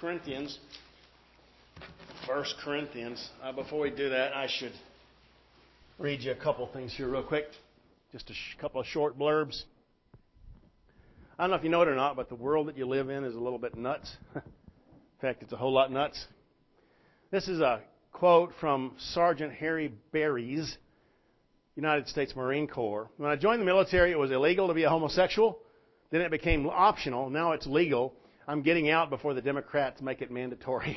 Corinthians. 1 Corinthians. Before we do that, I should read you a couple things here real quick. Just a couple of short blurbs. I don't know if you know it or not, but the world that you live in is a little bit nuts. In fact, it's a whole lot nuts. This is a quote from Sergeant Harry Berries, United States Marine Corps. When I joined the military, it was illegal to be a homosexual. Then it became optional. Now it's legal. I'm getting out before the Democrats make it mandatory.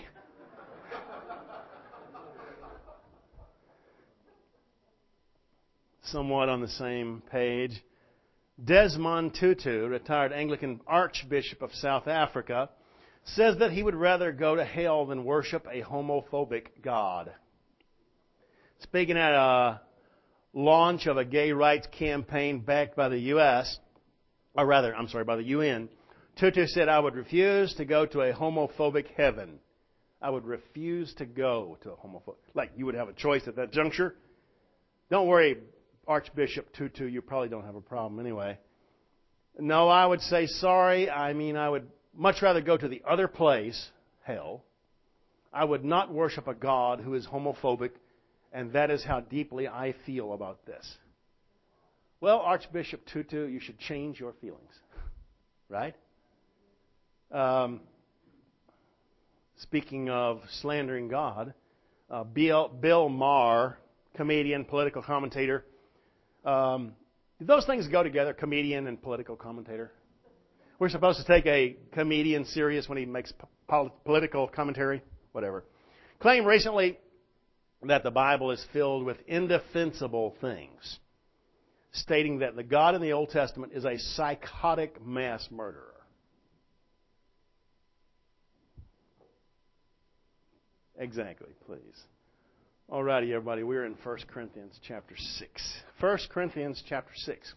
Somewhat on the same page. Desmond Tutu, retired Anglican Archbishop of South Africa, says that he would rather go to hell than worship a homophobic God. Speaking at a launch of a gay rights campaign backed by the U.S., by the UN, Tutu said, "I would refuse to go to a homophobic heaven." I would refuse to go to a homophobic. Like you would have a choice at that juncture. Don't worry, Archbishop Tutu, you probably don't have a problem anyway. No, I would say sorry. I would much rather go to the other place, hell. I would not worship a God who is homophobic, and that is how deeply I feel about this. Well, Archbishop Tutu, you should change your feelings, right? Speaking of slandering God, Bill Maher, comedian, political commentator. Do those things go together, comedian and political commentator? We're supposed to take a comedian serious when he makes political commentary? Whatever. Claimed recently that the Bible is filled with indefensible things, stating that the God in the Old Testament is a psychotic mass murderer. Exactly, please. Alrighty, everybody, we're in 1 Corinthians chapter 6. 1 Corinthians chapter 6.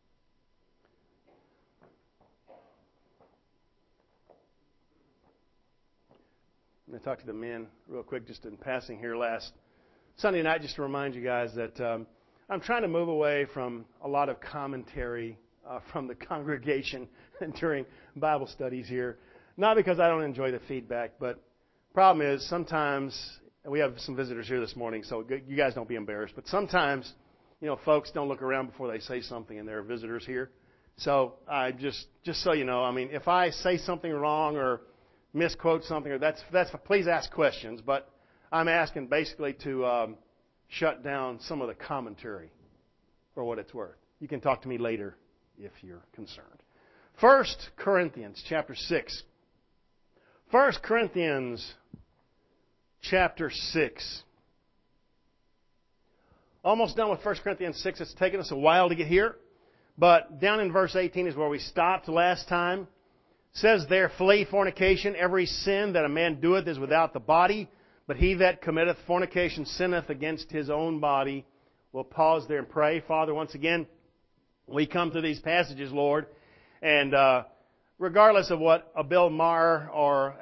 I'm going to talk to the men real quick, just in passing here last Sunday night, just to remind you guys that I'm trying to move away from a lot of commentary from the congregation during Bible studies here. Not because I don't enjoy the feedback, but the problem is sometimes, we have some visitors here this morning, so you guys don't be embarrassed, but sometimes, folks don't look around before they say something, and there are visitors here. So I just so you know, if I say something wrong or misquote something, or that's please ask questions, but I'm asking basically to shut down some of the commentary for what it's worth. You can talk to me later if you're concerned. 1 Corinthians chapter 6. 1 Corinthians chapter 6. Almost done with 1 Corinthians 6. It's taken us a while to get here. But down in verse 18 is where we stopped last time. It says there, "Flee fornication. Every sin that a man doeth is without the body. But he that committeth fornication sinneth against his own body." We'll pause there and pray. Father, once again, we come to these passages, Lord, and regardless of what a Bill Maher or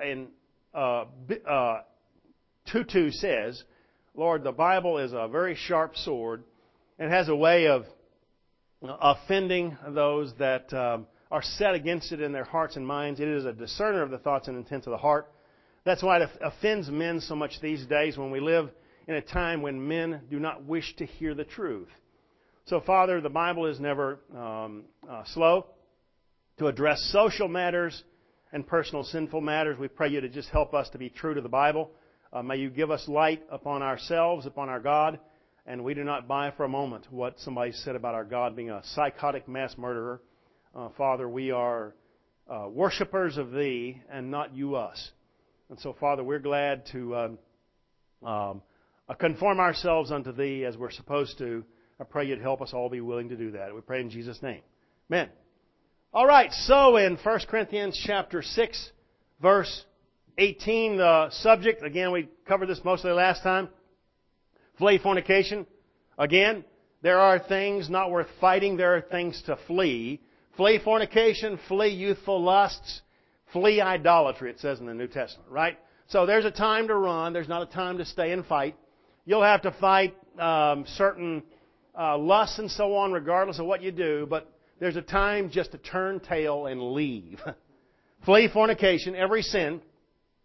Tutu says, Lord, the Bible is a very sharp sword and has a way of offending those that are set against it in their hearts and minds. It is a discerner of the thoughts and intents of the heart. That's why it offends men so much these days when we live in a time when men do not wish to hear the truth. So, Father, the Bible is never slow to address social matters and personal sinful matters. We pray you to just help us to be true to the Bible. May you give us light upon ourselves, upon our God, and we do not buy for a moment what somebody said about our God being a psychotic mass murderer. Father, we are worshipers of Thee and not you us. And so, Father, we're glad to conform ourselves unto Thee as we're supposed to. I pray you'd help us all be willing to do that. We pray in Jesus' name. Amen. All right, so in 1 Corinthians chapter 6, verse 18, the subject, again, we covered this mostly last time. Flee fornication. Again, there are things not worth fighting. There are things to flee. Flee fornication, flee youthful lusts, flee idolatry, it says in the New Testament, right? So there's a time to run. There's not a time to stay and fight. You'll have to fight certain lusts and so on, regardless of what you do, but there's a time just to turn tail and leave. Flee fornication, every sin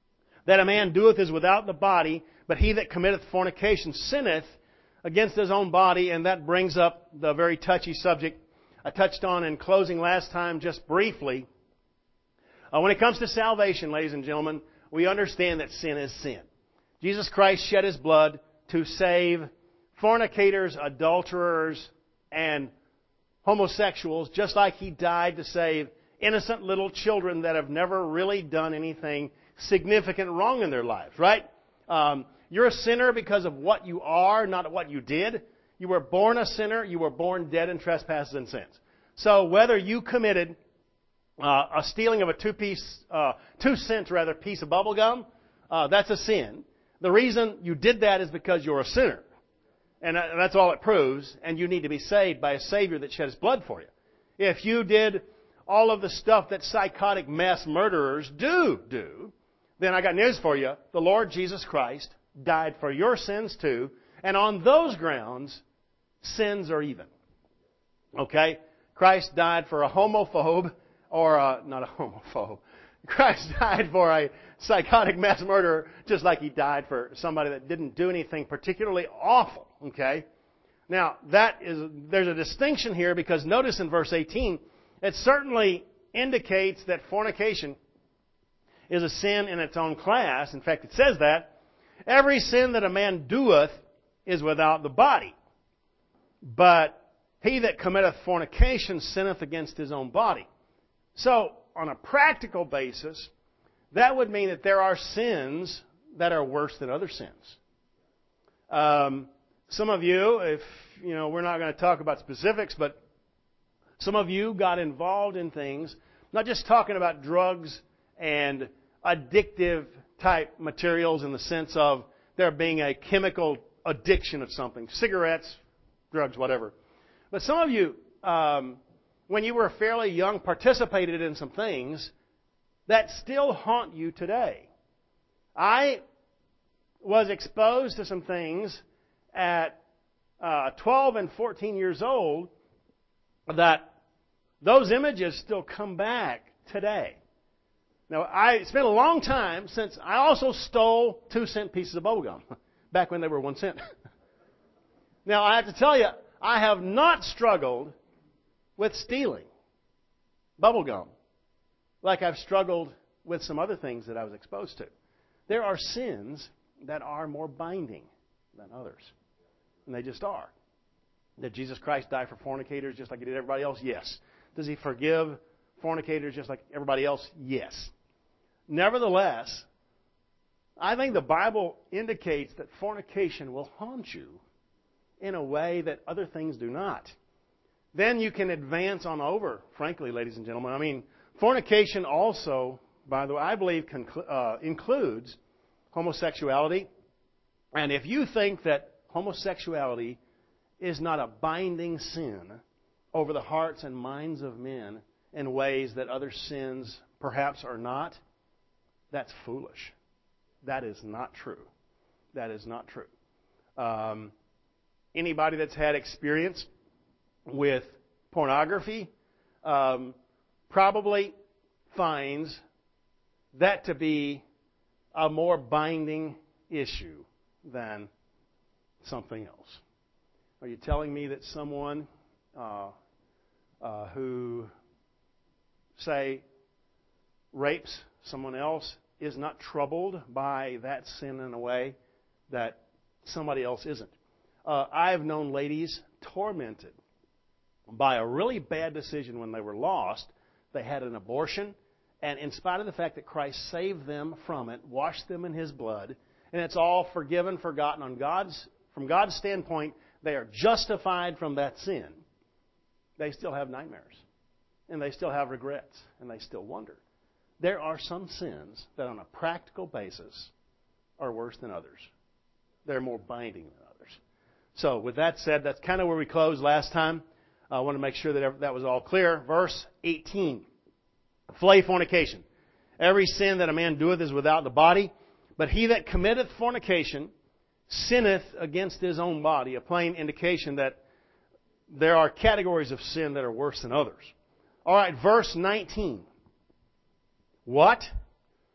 that a man doeth is without the body, but he that committeth fornication sinneth against his own body. And that brings up the very touchy subject I touched on in closing last time just briefly. When it comes to salvation, ladies and gentlemen, we understand that sin is sin. Jesus Christ shed His blood to save fornicators, adulterers, and homosexuals, just like He died to save innocent little children that have never really done anything significant wrong in their lives, right? You're a sinner because of what you are, not what you did. You were born a sinner. You were born dead in trespasses and sins. So whether you committed a stealing of a 2 cent piece of bubble gum, that's a sin. The reason you did that is because you're a sinner. And that's all it proves. And you need to be saved by a Savior that shed His blood for you. If you did all of the stuff that psychotic mass murderers do, then I got news for you. The Lord Jesus Christ died for your sins too. And on those grounds, sins are even. Okay? Christ died for a homophobe, or not a homophobe. Christ died for a psychotic mass murderer just like He died for somebody that didn't do anything particularly awful. Okay? Now, there's a distinction here because notice in verse 18, it certainly indicates that fornication is a sin in its own class. In fact, it says that every sin that a man doeth is without the body. But he that committeth fornication sinneth against his own body. So, on a practical basis, that would mean that there are sins that are worse than other sins. Some of you, we're not going to talk about specifics, but some of you got involved in things, not just talking about drugs and addictive type materials in the sense of there being a chemical addiction of something, cigarettes, drugs, whatever. But some of you, when you were fairly young, participated in some things that still haunt you today. I was exposed to some things at 12 and 14 years old that those images still come back today. Now, it's been a long time since I also stole 2-cent pieces of bubblegum back when they were 1 cent. Now, I have to tell you, I have not struggled with stealing bubblegum like I've struggled with some other things that I was exposed to. There are sins that are more binding than others. And they just are. Did Jesus Christ die for fornicators just like He did everybody else? Yes. Does He forgive fornicators just like everybody else? Yes. Nevertheless, I think the Bible indicates that fornication will haunt you in a way that other things do not. Then you can advance on over, frankly, ladies and gentlemen. I mean, fornication also, by the way, I believe includes homosexuality. And if you think that homosexuality is not a binding sin over the hearts and minds of men in ways that other sins perhaps are not, that's foolish. That is not true. That is not true. Anybody that's had experience with pornography probably finds that to be a more binding issue than something else. Are you telling me that someone who, say, rapes someone else is not troubled by that sin in a way that somebody else isn't? I have known ladies tormented by a really bad decision when they were lost. They had an abortion, and in spite of the fact that Christ saved them from it, washed them in His blood, and it's all forgiven, forgotten from God's standpoint, they are justified from that sin. They still have nightmares, and they still have regrets, and they still wonder. There are some sins that on a practical basis are worse than others. They're more binding than others. So with that said, that's kind of where we closed last time. I want to make sure that was all clear. Verse 18. Flay fornication. Every sin that a man doeth is without the body, but he that committeth fornication sinneth against his own body. A plain indication that there are categories of sin that are worse than others. All right, verse 19. What?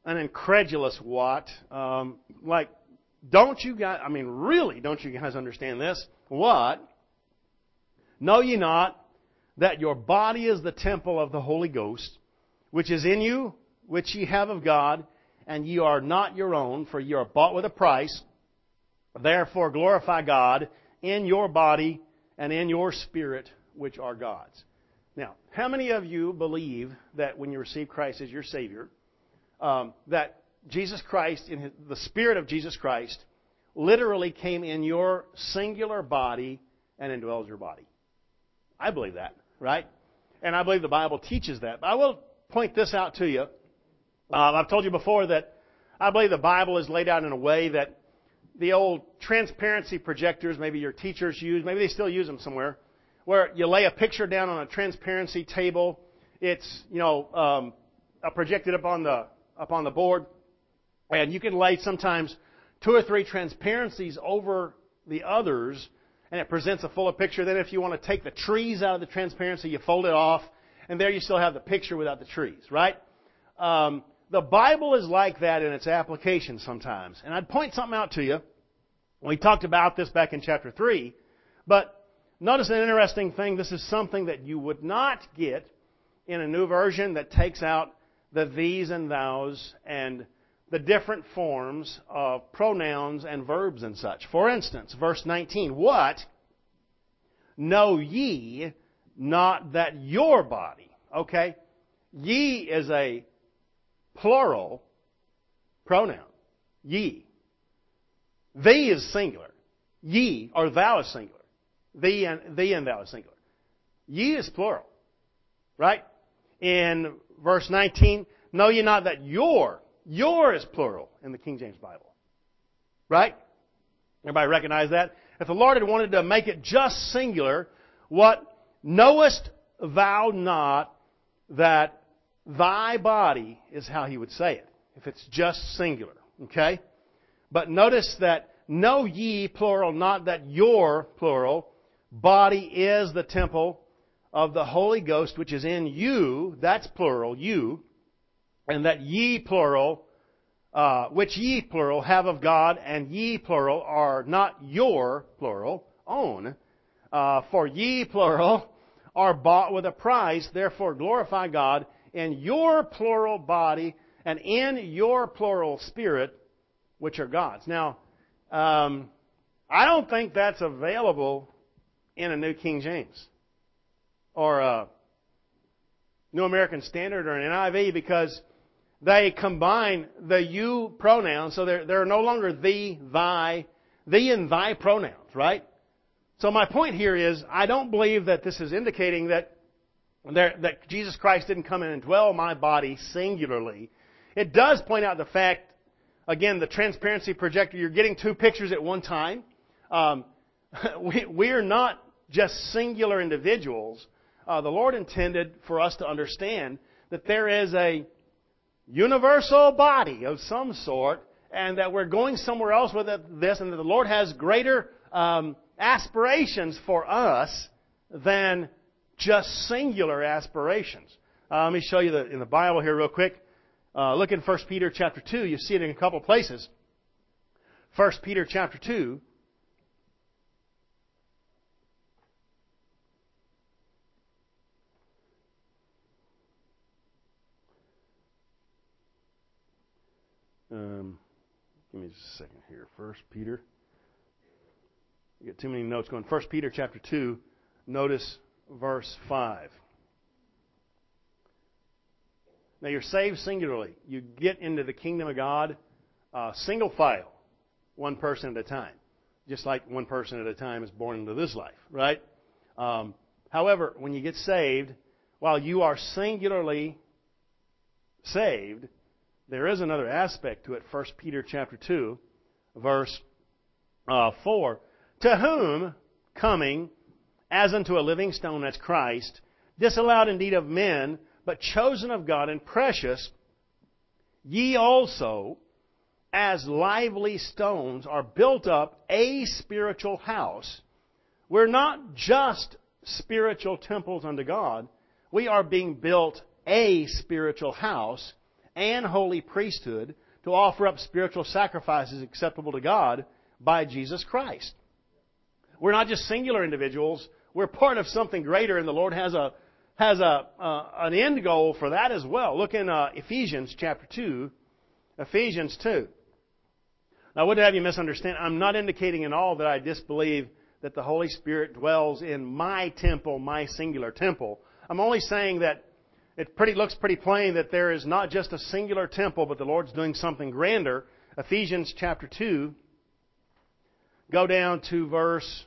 an incredulous what. Like, don't you guys, I mean, really, don't you guys understand this? What? Know ye not that your body is the temple of the Holy Ghost, which is in you, which ye have of God, and ye are not your own, for ye are bought with a price. Therefore glorify God in your body and in your spirit, which are God's. Now, how many of you believe that when you receive Christ as your Savior, that Jesus Christ, the Spirit of Jesus Christ, literally came in your singular body and indwells your body? I believe that, right? And I believe the Bible teaches that. But I will point this out to you. I've told you before that I believe the Bible is laid out in a way that the old transparency projectors, maybe your teachers use, maybe they still use them somewhere, where you lay a picture down on a transparency table. It's, projected up on the board, and you can lay sometimes 2 or 3 transparencies over the others, and it presents a fuller picture. Then if you want to take the trees out of the transparency, you fold it off, and there you still have the picture without the trees, right? The Bible is like that in its application sometimes. And I'd point something out to you. We talked about this back in chapter 3, but notice an interesting thing. This is something that you would not get in a new version that takes out the these and thous and the different forms of pronouns and verbs and such. For instance, verse 19, what? Know ye not that your body, okay? Ye is a plural pronoun. Ye. Thee is singular. Ye, or thou is singular. Thee and thou is singular. Ye is plural. Right? In verse 19, know ye not that your is plural in the King James Bible. Right? Everybody recognize that? If the Lord had wanted to make it just singular, what? Knowest thou not that thy body is how he would say it, if it's just singular. Okay? But notice that know ye, plural, not that your, plural, body is the temple of the Holy Ghost, which is in you, that's plural, you, and that ye, plural, which ye, plural, have of God, and ye, plural, are not your, plural, own. For ye, plural, are bought with a price, therefore glorify God in your plural body and in your plural spirit, which are God's. Now, I don't think that's available in a New King James or a New American Standard or an NIV, because they combine the you pronouns, so they're no longer thee, thy, thee and thy pronouns, right? So my point here is, I don't believe that this is indicating that Jesus Christ didn't come in and dwell my body singularly. It does point out the fact, again, the transparency projector, you're getting 2 pictures at one time. We are not just singular individuals. The Lord intended for us to understand that there is a universal body of some sort, and that we're going somewhere else with this, and that the Lord has greater aspirations for us than just singular aspirations. Let me show you in the Bible here real quick. Look in 1 Peter chapter 2. You see it in a couple places. 1 Peter chapter 2. Give me just a second here. 1 Peter. You got too many notes going. 1 Peter chapter 2. Notice verse 5. Now you're saved singularly. You get into the kingdom of God single file, one person at a time. Just like one person at a time is born into this life, right? However, when you get saved, while you are singularly saved, there is another aspect to it. 1 Peter chapter 2, verse 4. To whom, coming as unto a living stone, that's Christ, disallowed indeed of men, but chosen of God and precious, ye also, as lively stones, are built up a spiritual house. We're not just spiritual temples unto God. We are being built a spiritual house, and holy priesthood to offer up spiritual sacrifices acceptable to God by Jesus Christ. We're not just singular individuals. We're part of something greater, and the Lord has an end goal for that as well. Look in Ephesians chapter 2. Ephesians 2. Now, I wouldn't have you misunderstand. I'm not indicating at all that I disbelieve that the Holy Spirit dwells in my temple, my singular temple. I'm only saying that it looks pretty plain that there is not just a singular temple, but the Lord's doing something grander. Ephesians chapter 2. Go down to verse,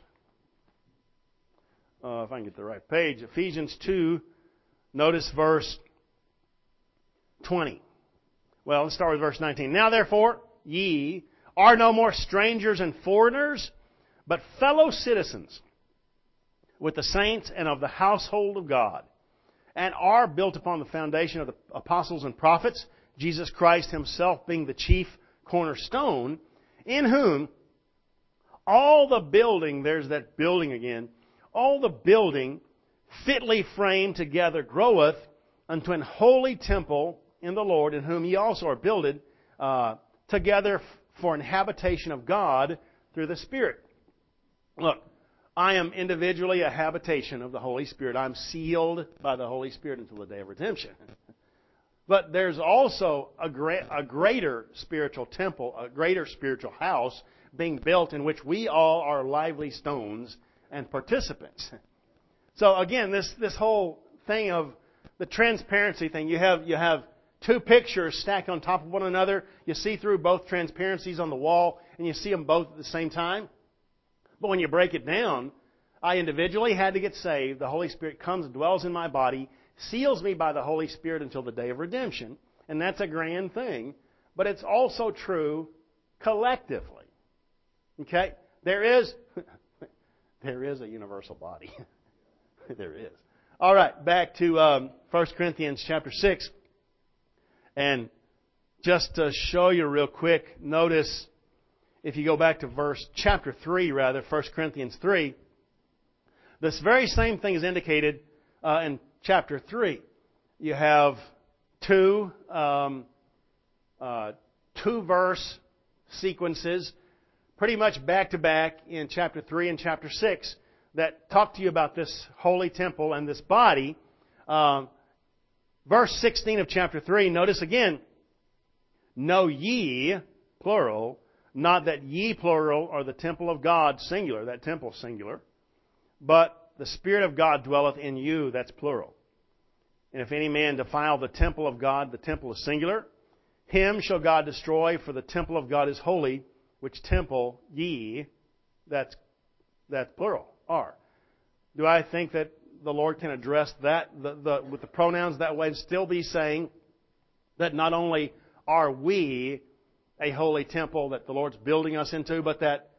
if I can get the right page, Ephesians 2, notice verse 20. Well, let's start with verse 19. Now therefore, ye are no more strangers and foreigners, but fellow citizens with the saints and of the household of God, and are built upon the foundation of the apostles and prophets, Jesus Christ Himself being the chief cornerstone, in whom all the building, there's that building again, all the building fitly framed together groweth unto an holy temple in the Lord, in whom ye also are builded together for an habitation of God through the Spirit. Look, I am individually a habitation of the Holy Spirit. I'm sealed by the Holy Spirit until the day of redemption. But there's also a greater spiritual temple, a greater spiritual house being built in which we all are lively stones and participants. So again, this whole thing of the transparency thing, you have two pictures stacked on top of one another. You see through both transparencies on the wall, and you see them both at the same time. But when you break it down, I individually had to get saved. The Holy Spirit comes and dwells in my body, seals me by the Holy Spirit until the day of redemption. And that's a grand thing. But it's also true collectively. Okay? There is a universal body. There is. All right, back to 1 Corinthians chapter 6. And just to show you real quick, notice if you go back to chapter 3, 1 Corinthians 3, this very same thing is indicated in chapter 3. You have two verse sequences, pretty much back to back in chapter 3 and chapter 6, that talk to you about this holy temple and this body. Verse 16 of chapter 3, notice again, know ye, plural, not that ye, plural, are the temple of God, singular, that temple, singular, but the Spirit of God dwelleth in you, that's plural. And if any man defile the temple of God, the temple is singular, him shall God destroy, for the temple of God is holy, which temple ye, that's plural, are. Do I think that the Lord can address that with the pronouns that way and still be saying that not only are we a holy temple that the Lord's building us into, but that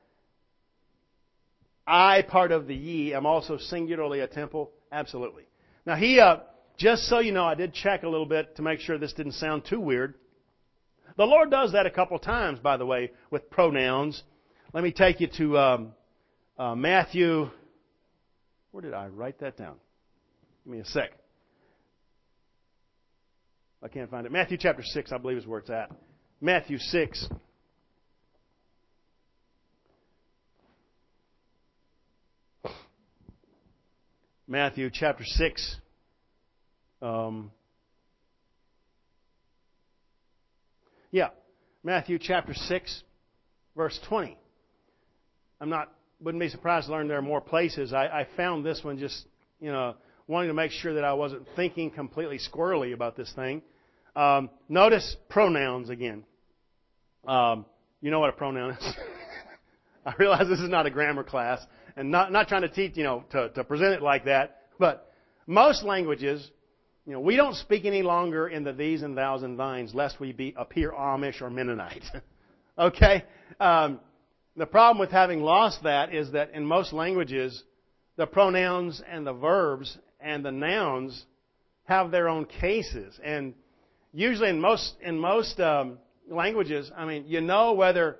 I, part of the ye, am also singularly a temple? Absolutely. Now just so you know, I did check a little bit to make sure this didn't sound too weird. The Lord does that a couple times, by the way, with pronouns. Let me take you to Matthew. Where did I write that down? Give me a sec. I can't find it. Matthew chapter 6, I believe, is where it's at. Matthew 6. Matthew chapter 6. Matthew chapter 6, verse 20. Wouldn't be surprised to learn there are more places. I found this one just, wanting to make sure that I wasn't thinking completely squirrely about this thing. Notice pronouns again. You know what a pronoun is. I realize this is not a grammar class, and not trying to teach, to present it like that. But most languages, we don't speak any longer in the these and thous and thines, lest we appear Amish or Mennonite. Okay? The problem with having lost that is that in most languages, the pronouns and the verbs and the nouns have their own cases. And usually in most languages, whether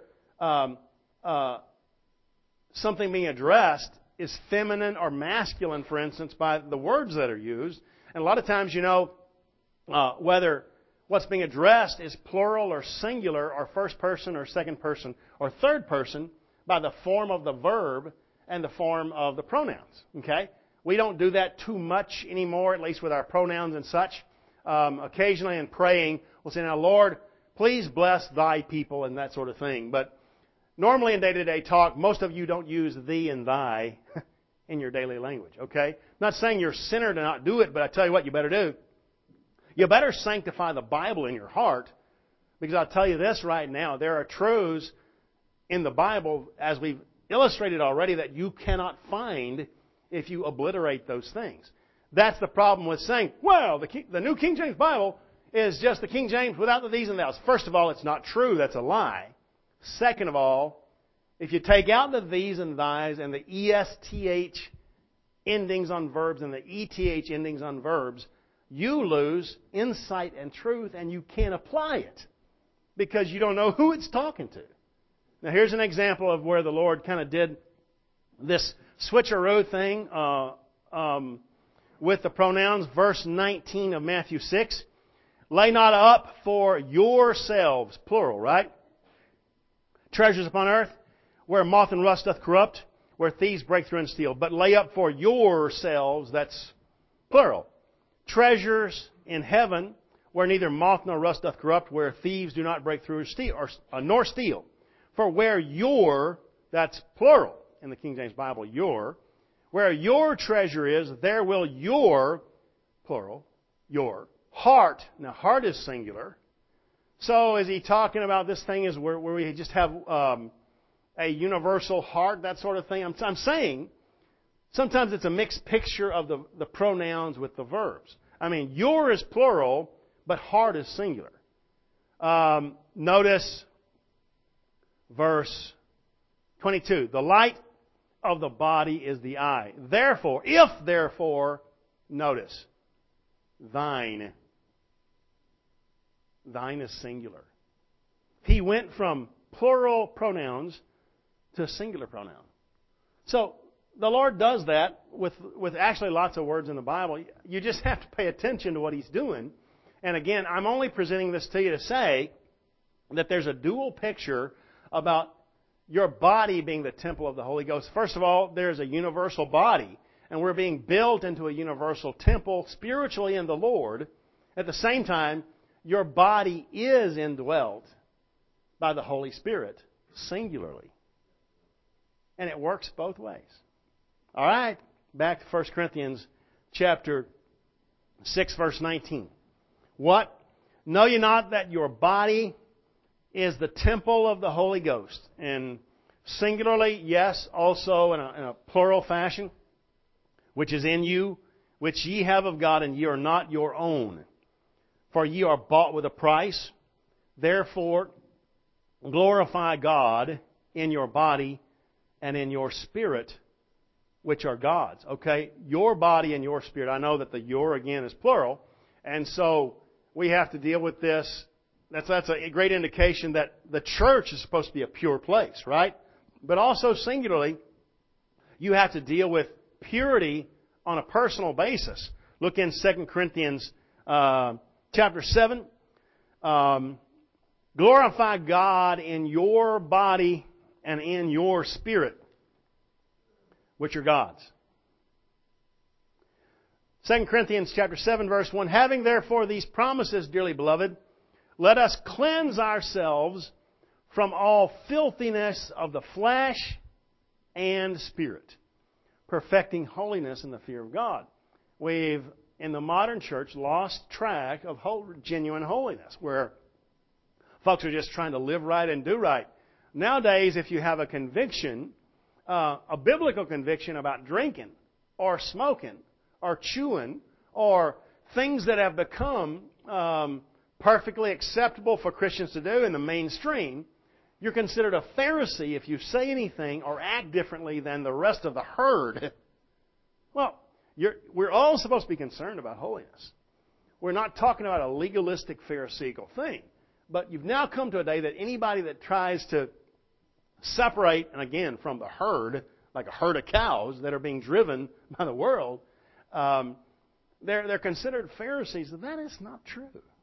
something being addressed is feminine or masculine, for instance, by the words that are used. And a lot of times, whether what's being addressed is plural or singular or first person or second person or third person by the form of the verb and the form of the pronouns. Okay? We don't do that too much anymore, at least with our pronouns and such. Occasionally in praying, we'll say, now, Lord, please bless thy people and that sort of thing. But normally in day-to-day talk, most of you don't use thee and thy in your daily language. Okay? I'm not saying you're a sinner to not do it, but I tell you what you better do. You better sanctify the Bible in your heart, because I'll tell you this right now, there are truths in the Bible, as we've illustrated already, that you cannot find if you obliterate those things. That's the problem with saying, well, the New King James Bible is just the King James without the these and thous. First of all, it's not true. That's a lie. Second of all, if you take out the these and thys and the ESTH endings on verbs and the ETH endings on verbs, you lose insight and truth, and you can't apply it because you don't know who it's talking to. Now, here's an example of where the Lord kind of did this switcheroo thing with the pronouns. Verse 19 of Matthew 6. Lay not up for yourselves, plural, right? Treasures upon earth, where moth and rust doth corrupt, where thieves break through and steal. But lay up for yourselves, that's plural. Treasures in heaven, where neither moth nor rust doth corrupt, where thieves do not break through nor steal. For where your, that's plural in the King James Bible, where your treasure is, there will your, plural, your heart. Now, heart is singular. So is he talking about this thing is where we just have a universal heart, that sort of thing? I'm saying sometimes it's a mixed picture of the pronouns with the verbs. I mean, your is plural, but heart is singular. Notice verse 22. The light of the body is the eye. Therefore, notice, thine is singular. He went from plural pronouns to a singular pronoun. So, the Lord does that with actually lots of words in the Bible. You just have to pay attention to what He's doing. And again, I'm only presenting this to you to say that there's a dual picture about your body being the temple of the Holy Ghost. First of all, there's a universal body, and we're being built into a universal temple spiritually in the Lord. At the same time, your body is indwelt by the Holy Spirit, singularly. And it works both ways. All right, back to 1 Corinthians chapter 6, verse 19. What? Know ye not that your body is the temple of the Holy Ghost? And singularly, yes, also in a plural fashion, which is in you, which ye have of God, and ye are not your own. For ye are bought with a price. Therefore, glorify God in your body and in your spirit, which are God's. Okay? Your body and your spirit. I know that the your, again, is plural. And so we have to deal with this. That's a great indication that the church is supposed to be a pure place, right? But also singularly, you have to deal with purity on a personal basis. Look in 2 Corinthians chapter 7. Glorify God in your body and in your spirit, which are God's. 2 Corinthians chapter 7, verse 1. Having therefore these promises, dearly beloved, let us cleanse ourselves from all filthiness of the flesh and spirit, perfecting holiness in the fear of God. We've, in the modern church, lost track of genuine holiness, where folks are just trying to live right and do right. Nowadays, if you have a conviction, a biblical conviction about drinking or smoking or chewing or things that have become perfectly acceptable for Christians to do in the mainstream, you're considered a Pharisee if you say anything or act differently than the rest of the herd. Well, we're all supposed to be concerned about holiness. We're not talking about a legalistic Pharisaical thing. But you've now come to a day that anybody that tries to separate, and again, from the herd, like a herd of cows that are being driven by the world, they're considered Pharisees. That is not true.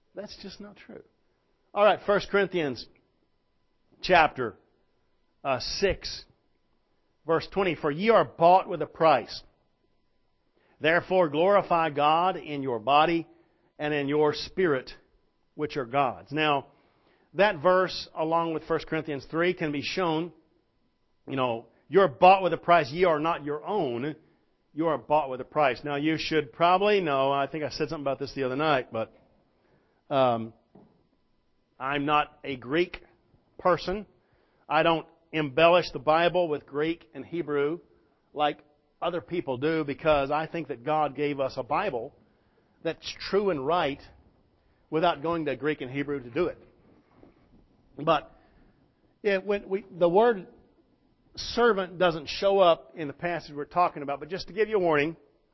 That's just not true. All right, 1 Corinthians chapter 6, verse 20. For ye are bought with a price. Therefore glorify God in your body and in your spirit, which are God's. Now, that verse, along with 1 Corinthians 3, can be shown, you're bought with a price. Ye are not your own. You are bought with a price. Now, you should probably know, I think I said something about this the other night, but I'm not a Greek person. I don't embellish the Bible with Greek and Hebrew like other people do, because I think that God gave us a Bible that's true and right without going to Greek and Hebrew to do it. But the word servant doesn't show up in the passage we're talking about. But just to give you a warning,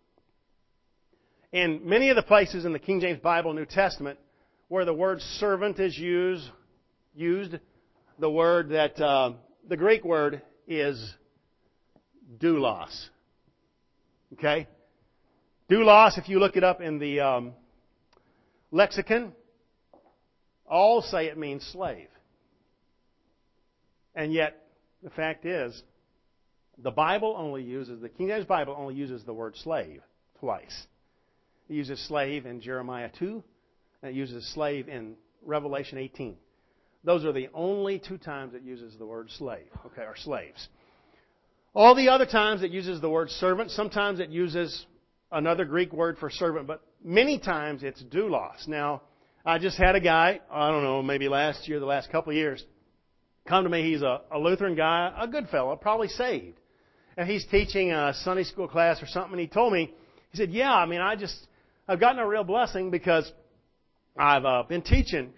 in many of the places in the King James Bible, New Testament, where the word servant is used, the word that the Greek word is doulos. Okay? Doulos, if you look it up in the lexicon, all say it means slave. And yet, the fact is, the King James Bible only uses the word slave twice. It uses slave in Jeremiah 2, and it uses slave in Revelation 18. Those are the only two times it uses the word slave, or slaves. All the other times it uses the word servant. Sometimes it uses another Greek word for servant, but many times it's doulos. Now, I just had a guy, maybe last year, the last couple of years, come to me. He's a Lutheran guy, a good fellow, probably saved. And he's teaching a Sunday school class or something, and he told me, he said, I've gotten a real blessing because I've been teaching,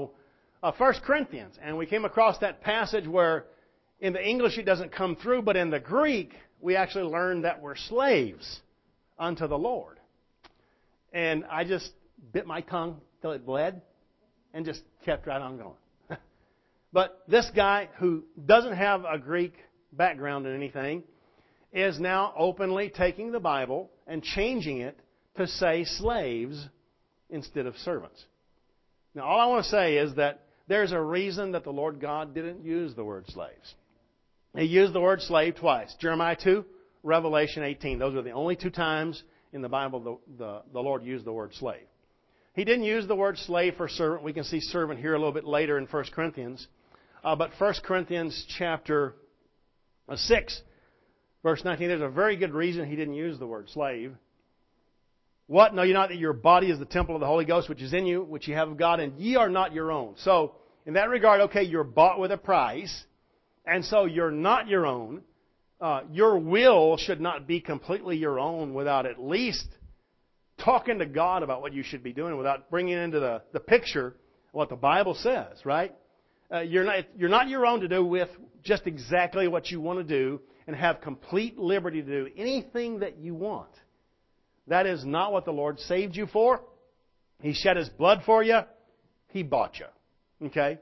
1 Corinthians. And we came across that passage where in the English it doesn't come through, but in the Greek we actually learned that we're slaves unto the Lord. And I just bit my tongue till it bled and just kept right on going. But this guy, who doesn't have a Greek background in anything, is now openly taking the Bible and changing it to say slaves instead of servants. Now, all I want to say is that there's a reason that the Lord God didn't use the word slaves. He used the word slave twice. Jeremiah 2, Revelation 18. Those are the only two times in the Bible the Lord used the word slave. He didn't use the word slave for servant. We can see servant here a little bit later in 1 Corinthians. But 1 Corinthians chapter 6, verse 19, there's a very good reason he didn't use the word slave. What? Know ye not that your body is the temple of the Holy Ghost, which is in you, which ye have of God, and ye are not your own. So, in that regard, you're bought with a price, and so you're not your own. Your will should not be completely your own without at least talking to God about what you should be doing, without bringing into the picture what the Bible says, right? You're not your own to do with just exactly what you want to do and have complete liberty to do anything that you want. That is not what the Lord saved you for. He shed His blood for you. He bought you. Okay?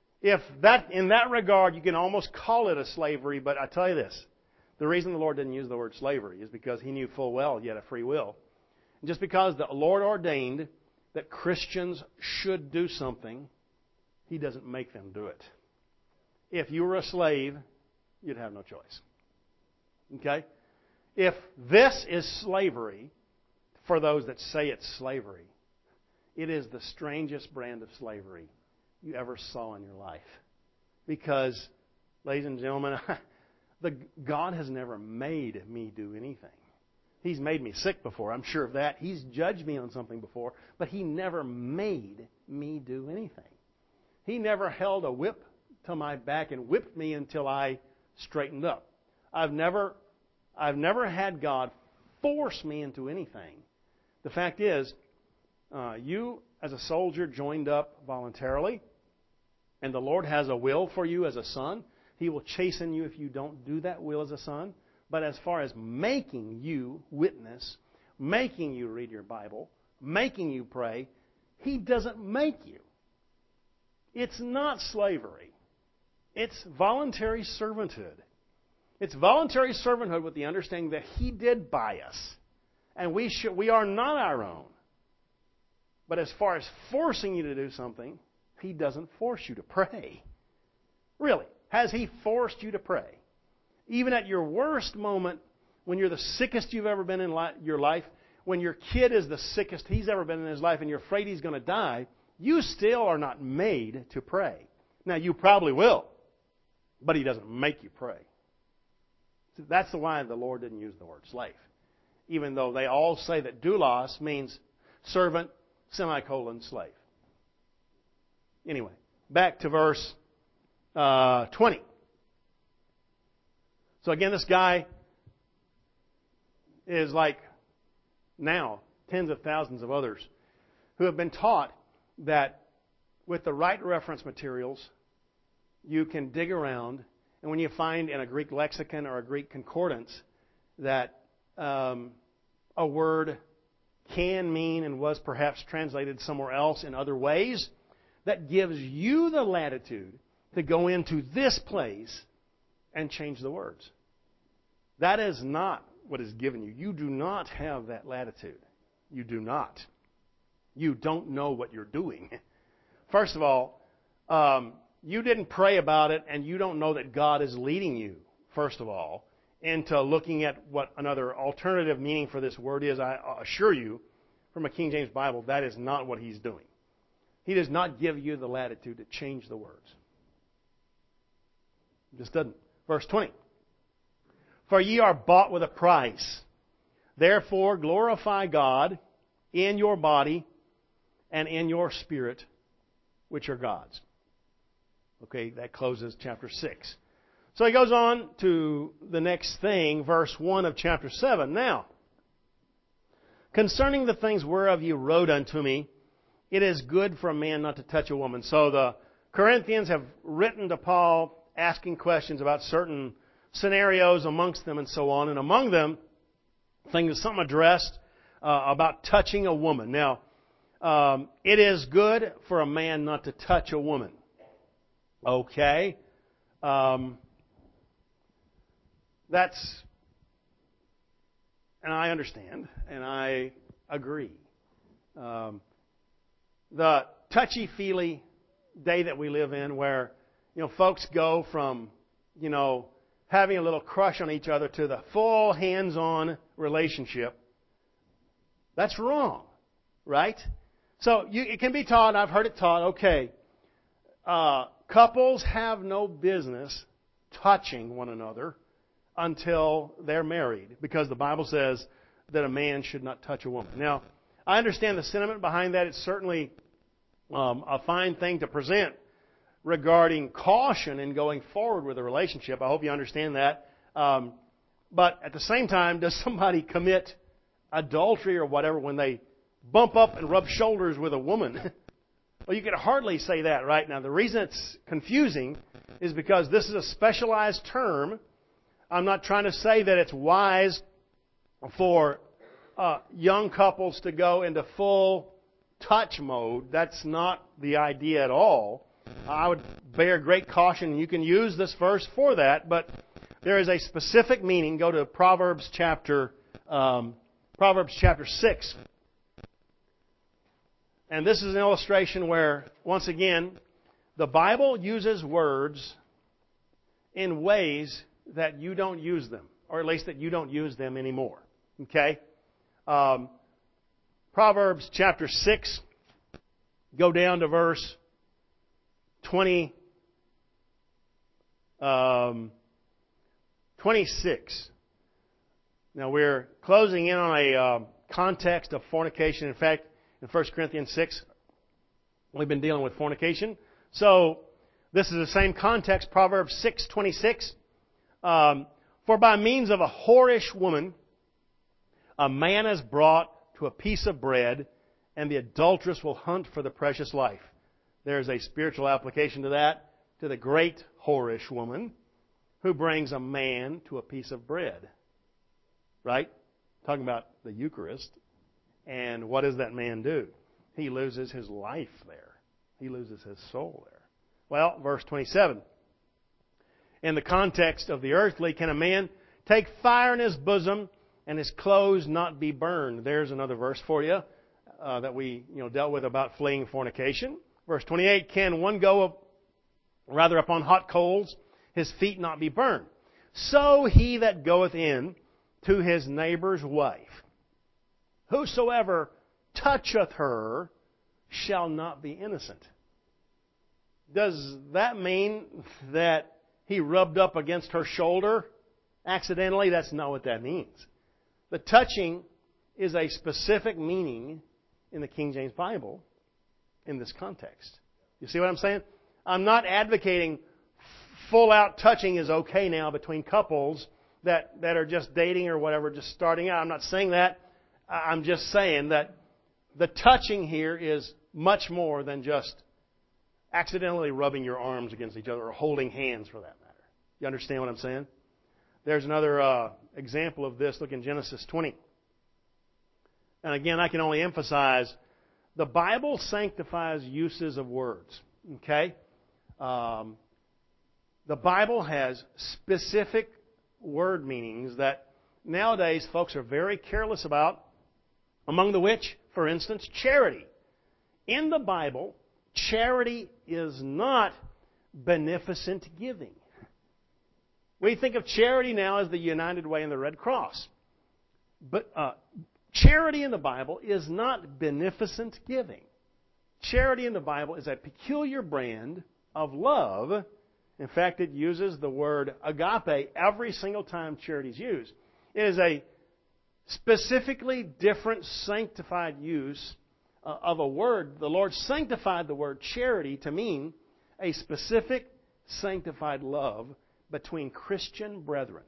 In that regard, you can almost call it a slavery, but I tell you this. The reason the Lord didn't use the word slavery is because He knew full well you had a free will. And just because the Lord ordained that Christians should do something, He doesn't make them do it. If you were a slave, you'd have no choice. Okay? If this is slavery, for those that say it's slavery, it is the strangest brand of slavery you ever saw in your life. Because, ladies and gentlemen, God has never made me do anything. He's made me sick before, I'm sure of that. He's judged me on something before, but He never made me do anything. He never held a whip to my back and whipped me until I straightened up. I've never had God force me into anything. The fact is, you as a soldier joined up voluntarily, and the Lord has a will for you as a son. He will chasten you if you don't do that will as a son. But as far as making you witness, making you read your Bible, making you pray, He doesn't make you. It's not slavery. It's voluntary servanthood. It's voluntary servanthood with the understanding that He did buy us. And we are not our own. But as far as forcing you to do something, He doesn't force you to pray. Really, has He forced you to pray? Even at your worst moment, when you're the sickest you've ever been in your life, when your kid is the sickest he's ever been in his life and you're afraid he's going to die, you still are not made to pray. Now, you probably will, but He doesn't make you pray. So that's why the Lord didn't use the word slave. Even though they all say that doulos means servant, slave. Anyway, back to verse 20. So again, this guy is like now tens of thousands of others who have been taught that with the right reference materials, you can dig around, and when you find in a Greek lexicon or a Greek concordance that a word can mean and was perhaps translated somewhere else in other ways, that gives you the latitude to go into this place and change the words. That is not what is given you. You do not have that latitude. You do not. You don't know what you're doing. First of all, you didn't pray about it, and you don't know that God is leading you, first of all, into looking at what another alternative meaning for this word is. I assure you, from a King James Bible, that is not what He's doing. He does not give you the latitude to change the words. He just doesn't. Verse 20. For ye are bought with a price. Therefore glorify God in your body and in your spirit, which are God's. Okay, that closes chapter 6. So he goes on to the next thing, verse 1 of chapter 7. Now, concerning the things whereof you wrote unto me, it is good for a man not to touch a woman. So the Corinthians have written to Paul asking questions about certain scenarios amongst them and so on. And among them, something addressed about touching a woman. Now, it is good for a man not to touch a woman. Okay. That's, and I understand, and I agree. The touchy-feely day that we live in where, folks go from, having a little crush on each other to the full hands-on relationship, that's wrong, right? So it can be taught, I've heard it taught, okay, couples have no business touching one another until they're married, because the Bible says that a man should not touch a woman. Now, I understand the sentiment behind that. It's certainly a fine thing to present regarding caution in going forward with a relationship. I hope you understand that. But at the same time, does somebody commit adultery or whatever when they bump up and rub shoulders with a woman? Well, you could hardly say that right now. The reason it's confusing is because this is a specialized term. I'm not trying to say that it's wise for young couples to go into full touch mode. That's not the idea at all. I would bear great caution. You can use this verse for that, but there is a specific meaning. Go to Proverbs chapter 6. And this is an illustration where, once again, the Bible uses words in ways that you don't use them, or at least that you don't use them anymore. Okay? Proverbs chapter 6, go down to verse 26. Now we're closing in on a context of fornication. In fact, in 1 Corinthians 6, we've been dealing with fornication. So this is the same context, Proverbs 6:26. For by means of a whorish woman, a man is brought to a piece of bread, and the adulteress will hunt for the precious life. There's a spiritual application to that, to the great whorish woman who brings a man to a piece of bread. Right? Talking about the Eucharist. And what does that man do? He loses his life there. He loses his soul there. Well, verse 27. In the context of the earthly, can a man take fire in his bosom and his clothes not be burned? There's another verse for you. that we dealt with about fleeing fornication. Verse 28, can one go rather upon hot coals, his feet not be burned? So he that goeth in to his neighbor's wife, whosoever toucheth her shall not be innocent. Does that mean that he rubbed up against her shoulder accidentally? That's not what that means. The touching is a specific meaning in the King James Bible in this context. You see what I'm saying? I'm not advocating full-out touching is okay now between couples that are just dating or whatever, just starting out. I'm not saying that. I'm just saying that the touching here is much more than just accidentally rubbing your arms against each other or holding hands for that matter. You understand what I'm saying? There's another example of this. Look in Genesis 20. And again, I can only emphasize the Bible sanctifies uses of words. Okay? The Bible has specific word meanings that nowadays folks are very careless about, among the which, for instance, charity. In the Bible, charity is not beneficent giving. We think of charity now as the United Way and the Red Cross. But charity in the Bible is not beneficent giving. Charity in the Bible is a peculiar brand of love. In fact, it uses the word agape every single time charity is used. It is a specifically different sanctified use of a word. The Lord sanctified the word charity to mean a specific sanctified love between Christian brethren.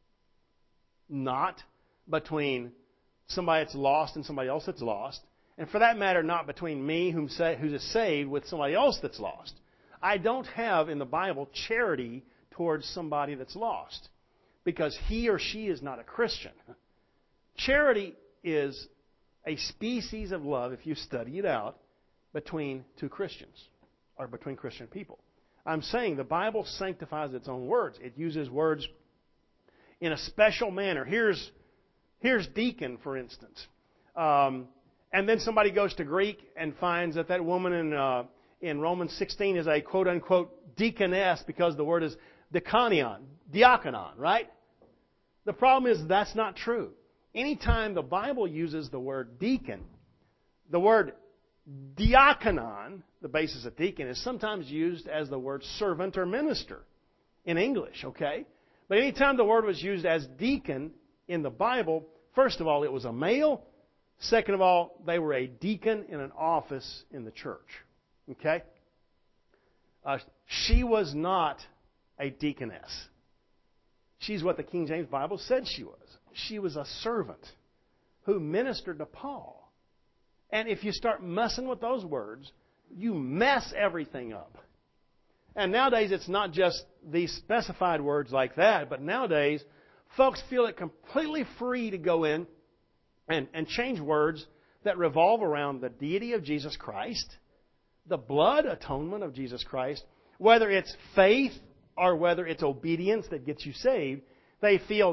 Not between somebody that's lost and somebody else that's lost. And for that matter, not between me, who's saved, with somebody else that's lost. I don't have in the Bible charity towards somebody that's lost because he or she is not a Christian. Charity is a species of love, if you study it out, between two Christians or between Christian people. I'm saying the Bible sanctifies its own words. It uses words in a special manner. Here's deacon, for instance. And then somebody goes to Greek and finds that woman in Romans 16 is a quote-unquote deaconess because the word is diakonon, right? The problem is that's not true. Anytime the Bible uses the word deacon, the word diakonon, the basis of deacon, is sometimes used as the word servant or minister in English, okay? But anytime the word was used as deacon in the Bible, first of all, it was a male. Second of all, they were a deacon in an office in the church. Okay? She was not a deaconess. She's what the King James Bible said she was. She was a servant who ministered to Paul. And if you start messing with those words, you mess everything up. And nowadays, it's not just these specified words like that, but nowadays, folks feel it completely free to go in and change words that revolve around the deity of Jesus Christ, the blood atonement of Jesus Christ, whether it's faith or whether it's obedience that gets you saved. They feel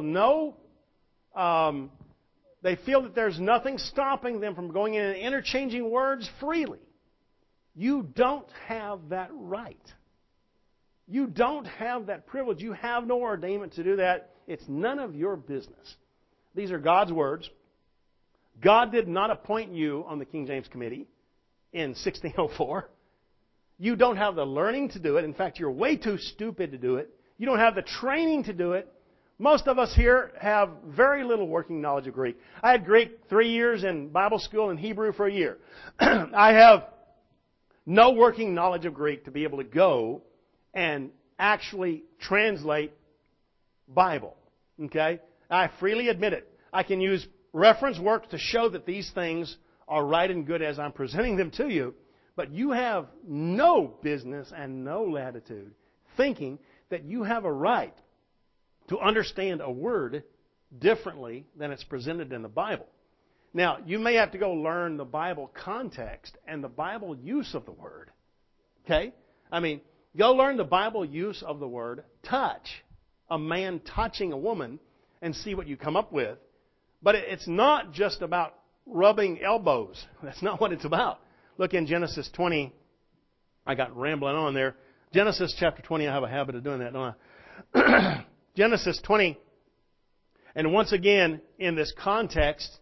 that there's nothing stopping them from going in and interchanging words freely. You don't have that right. You don't have that privilege. You have no ordainment to do that. It's none of your business. These are God's words. God did not appoint you on the King James Committee in 1604. You don't have the learning to do it. In fact, you're way too stupid to do it. You don't have the training to do it. Most of us here have very little working knowledge of Greek. I had Greek 3 years in Bible school and Hebrew for a year. I have no working knowledge of Greek to be able to go and actually translate Bible. Okay? I freely admit it. I can use reference works to show that these things are right and good as I'm presenting them to you. But you have no business and no latitude thinking that you have a right to understand a word differently than it's presented in the Bible. Now, you may have to go learn the Bible context and the Bible use of the word. Okay? I mean, go learn the Bible use of the word touch. A man touching a woman and see what you come up with. But it's not just about rubbing elbows. That's not what it's about. Look in Genesis 20. I got rambling on there. Genesis chapter 20, I have a habit of doing that, don't I? Genesis 20. And once again, in this context,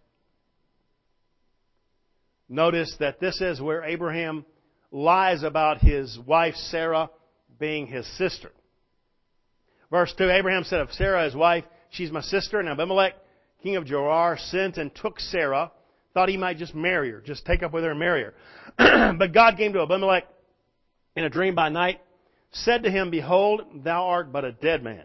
notice that this is where Abraham lies about his wife Sarah being his sister. Verse 2, Abraham said of Sarah, his wife, she's my sister. And Abimelech, king of Gerar, sent and took Sarah, thought he might just marry her, just take up with her and marry her. But God came to Abimelech in a dream by night, said to him, Behold, thou art but a dead man.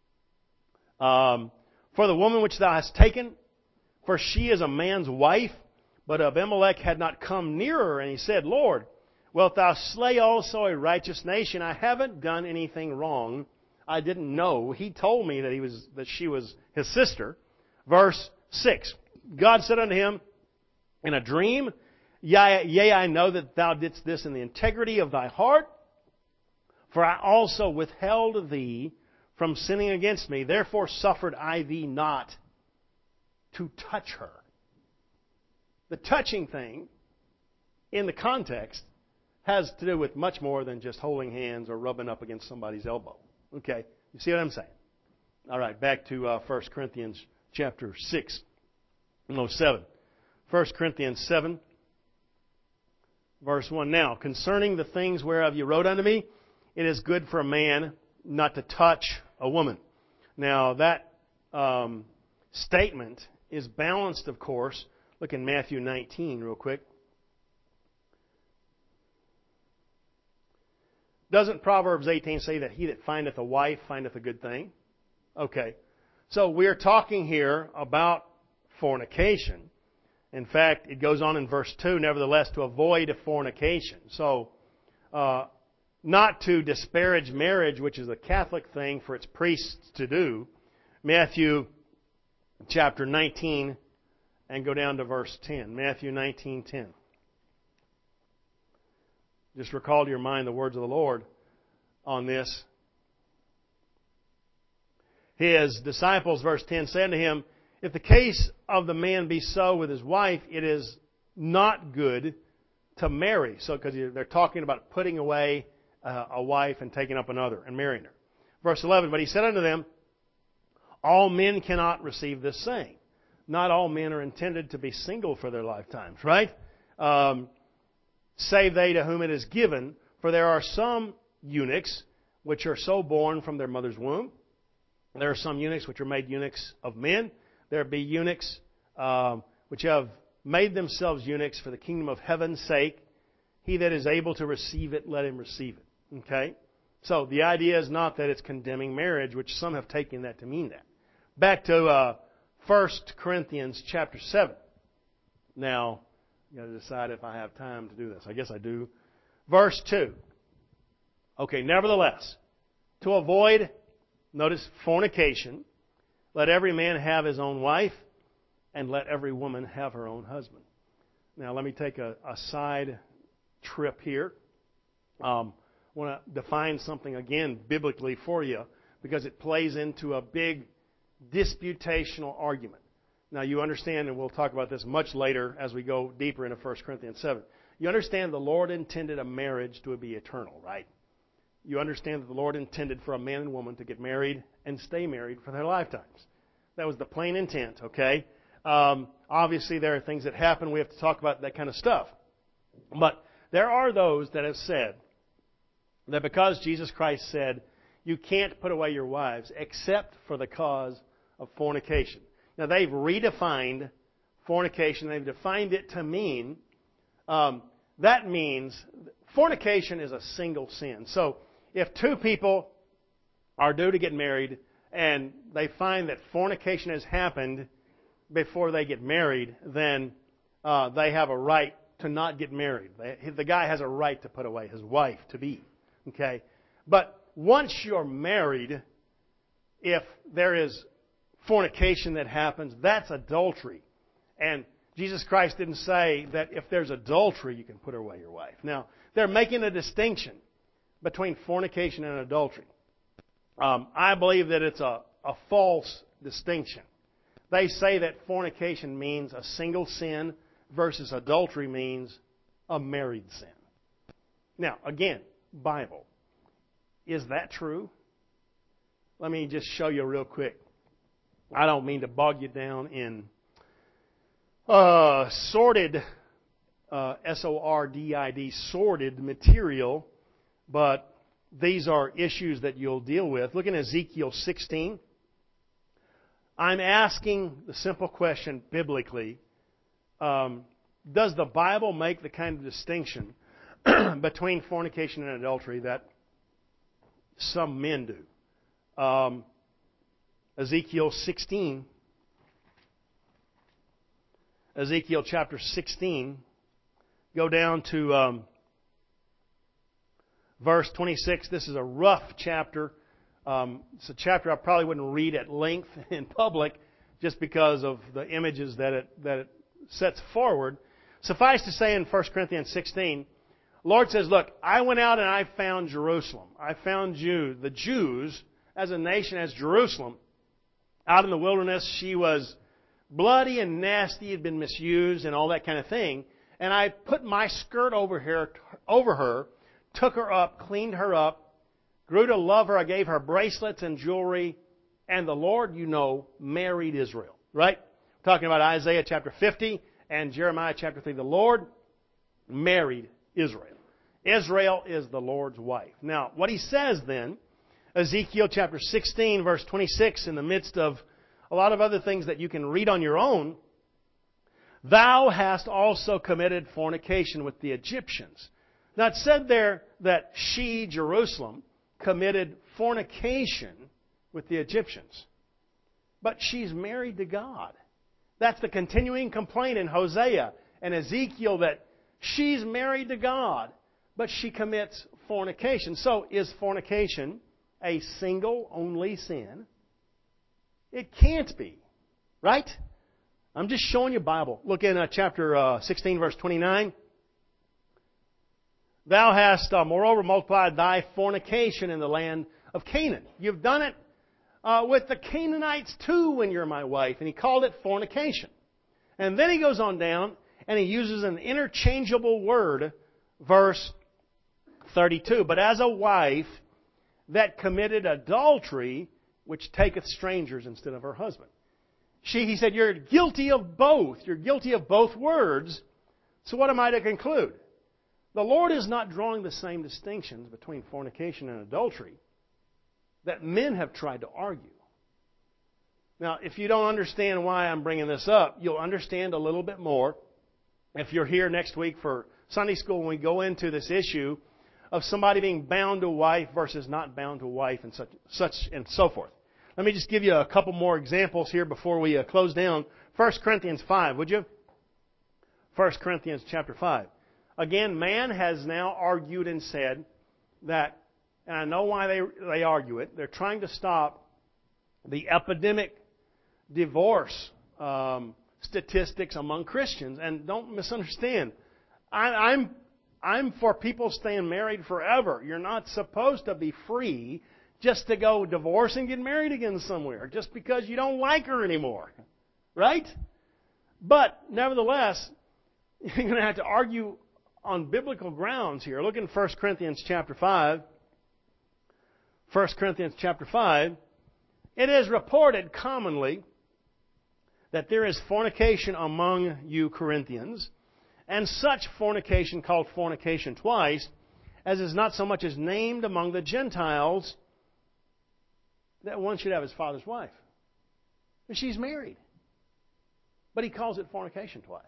For the woman which thou hast taken, for she is a man's wife. But Abimelech had not come near her, and he said, Lord, wilt thou slay also a righteous nation? I haven't done anything wrong. I didn't know. He told me that she was his sister. Verse 6, God said unto him in a dream, Yea, I know that thou didst this in the integrity of thy heart, for I also withheld thee from sinning against me. Therefore suffered I thee not to touch her. The touching thing, in the context, has to do with much more than just holding hands or rubbing up against somebody's elbow. Okay, you see what I'm saying? All right, back to 1 Corinthians chapter 7. 1 Corinthians 7, verse 1. Now, concerning the things whereof you wrote unto me, it is good for a man not to touch a woman. Now, that statement is balanced, of course. Look in Matthew 19 real quick. Doesn't Proverbs 18 say that he that findeth a wife findeth a good thing? Okay. So we're talking here about fornication. In fact, it goes on in verse 2, nevertheless, to avoid fornication. So, not to disparage marriage, which is a Catholic thing for its priests to do. Matthew chapter 19, and go down to verse 10. Matthew 19:10. Just recall to your mind the words of the Lord on this. His disciples, verse 10, said to him, If the case of the man be so with his wife, it is not good to marry. So, because they're talking about putting away a wife and taking up another and marrying her. Verse 11, But he said unto them, All men cannot receive this saying. Not all men are intended to be single for their lifetimes, right? Save they to whom it is given, for there are some eunuchs which are so born from their mother's womb. There are some eunuchs which are made eunuchs of men. There be eunuchs which have made themselves eunuchs for the kingdom of heaven's sake. He that is able to receive it, let him receive it. Okay? So the idea is not that it's condemning marriage, which some have taken that to mean that. Back to 1 Corinthians chapter 7. Now, I've got to decide if I have time to do this. I guess I do. Verse 2. Okay, nevertheless, to avoid, notice, fornication, let every man have his own wife, and let every woman have her own husband. Now, let me take a side trip here. I want to define something again biblically for you, because it plays into a big disputational argument. Now, you understand, and we'll talk about this much later as we go deeper into 1 Corinthians 7. You understand the Lord intended a marriage to be eternal, right? You understand that the Lord intended for a man and woman to get married and stay married for their lifetimes. That was the plain intent, okay? Obviously, there are things that happen. We have to talk about that kind of stuff. But there are those that have said that because Jesus Christ said, you can't put away your wives except for the cause of fornication. Now, they've redefined fornication. They've defined it to mean, that means fornication is a single sin. So, if two people are due to get married and they find that fornication has happened before they get married, then they have a right to not get married. The guy has a right to put away his wife to be. Okay? But once you're married, if there is fornication that happens, that's adultery. And Jesus Christ didn't say that if there's adultery, you can put away your wife. Now, they're making a distinction between fornication and adultery. I believe that it's a false distinction. They say that fornication means a single sin versus adultery means a married sin. Now, again, Bible. Is that true? Let me just show you real quick. I don't mean to bog you down in sordid, S-O-R-D-I-D, sordid material, but these are issues that you'll deal with. Look in Ezekiel 16. I'm asking the simple question biblically, does the Bible make the kind of distinction between fornication and adultery that some men do? Ezekiel 16, Ezekiel chapter 16, go down to verse 26. This is a rough chapter. It's a chapter I probably wouldn't read at length in public just because of the images that it sets forward. Suffice to say in 1 Corinthians 16, the Lord says, look, I went out and I found Jerusalem. I found the Jews as a nation, as Jerusalem. Out in the wilderness, she was bloody and nasty, had been misused and all that kind of thing. And I put my skirt over her, took her up, cleaned her up, grew to love her. I gave her bracelets and jewelry. And the Lord, married Israel. Right? We're talking about Isaiah chapter 50 and Jeremiah chapter 3. The Lord married Israel. Israel is the Lord's wife. Now, what he says then, Ezekiel chapter 16, verse 26, in the midst of a lot of other things that you can read on your own, thou hast also committed fornication with the Egyptians. Now, it said there that she, Jerusalem, committed fornication with the Egyptians. But she's married to God. That's the continuing complaint in Hosea and Ezekiel, that she's married to God, but she commits fornication. So, is fornication a single, only sin? It can't be. Right? I'm just showing you Bible. Look in chapter 16, verse 29. Thou hast moreover multiplied thy fornication in the land of Canaan. You've done it with the Canaanites too when you're my wife. And he called it fornication. And then he goes on down and he uses an interchangeable word, verse 32. But as a wife that committed adultery, which taketh strangers instead of her husband. He said, you're guilty of both. You're guilty of both words. So what am I to conclude? The Lord is not drawing the same distinctions between fornication and adultery that men have tried to argue. Now, if you don't understand why I'm bringing this up, you'll understand a little bit more if you're here next week for Sunday school when we go into this issue of somebody being bound to a wife versus not bound to a wife and such and so forth. Let me just give you a couple more examples here before we close down. 1 Corinthians 5, would you? 1 Corinthians chapter 5. Again, man has now argued and said that, and I know why they argue it, they're trying to stop the epidemic divorce statistics among Christians. And don't misunderstand. I'm for people staying married forever. You're not supposed to be free just to go divorce and get married again somewhere just because you don't like her anymore. Right? But, nevertheless, you're going to have to argue on biblical grounds here. Look in 1 Corinthians chapter 5. 1 Corinthians chapter 5. It is reported commonly that there is fornication among you Corinthians, and such fornication, called fornication twice, as is not so much as named among the Gentiles, that one should have his father's wife. And she's married. But he calls it fornication twice.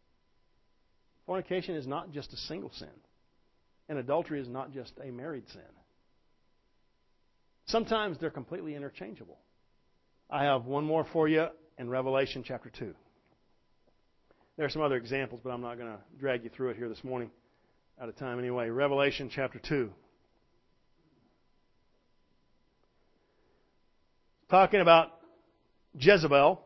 Fornication is not just a single sin. And adultery is not just a married sin. Sometimes they're completely interchangeable. I have one more for you in Revelation chapter 2. There are some other examples, but I'm not going to drag you through it here this morning. Out of time anyway. Revelation chapter 2. Talking about Jezebel.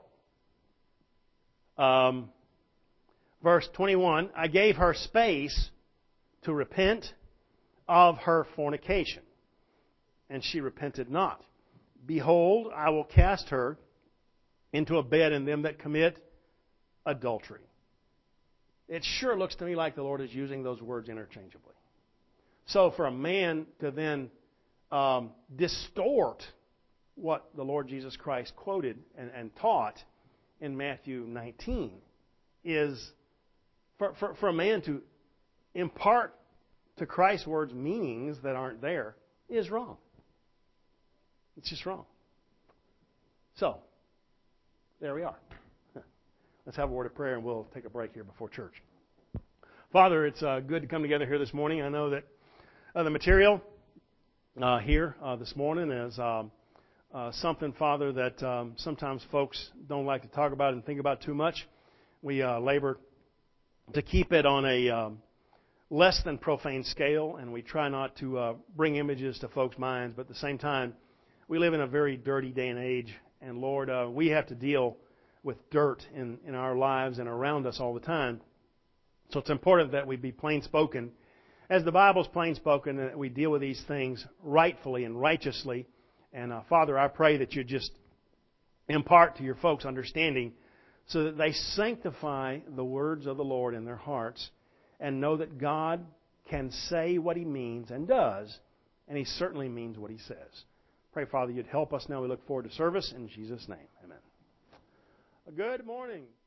Verse 21. I gave her space to repent of her fornication, and she repented not. Behold, I will cast her into a bed and them that commit adultery. It sure looks to me like the Lord is using those words interchangeably. So for a man to then distort what the Lord Jesus Christ quoted and taught in Matthew 19 is, for a man to impart to Christ's words meanings that aren't there, is wrong. It's just wrong. So, there we are. Let's have a word of prayer and we'll take a break here before church. Father, it's good to come together here this morning. I know that the material here this morning is something, Father, that sometimes folks don't like to talk about and think about too much. We labor to keep it on a less than profane scale, and we try not to bring images to folks' minds, but at the same time, we live in a very dirty day and age, and Lord, we have to deal with dirt in our lives and around us all the time. So it's important that we be plain spoken, as the Bible's plain spoken, and that we deal with these things rightfully and righteously. And Father, I pray that you just impart to your folks understanding so that they sanctify the words of the Lord in their hearts and know that God can say what He means and does, and He certainly means what He says. Pray, Father, you'd help us now. We look forward to service. In Jesus' name, amen. Good morning.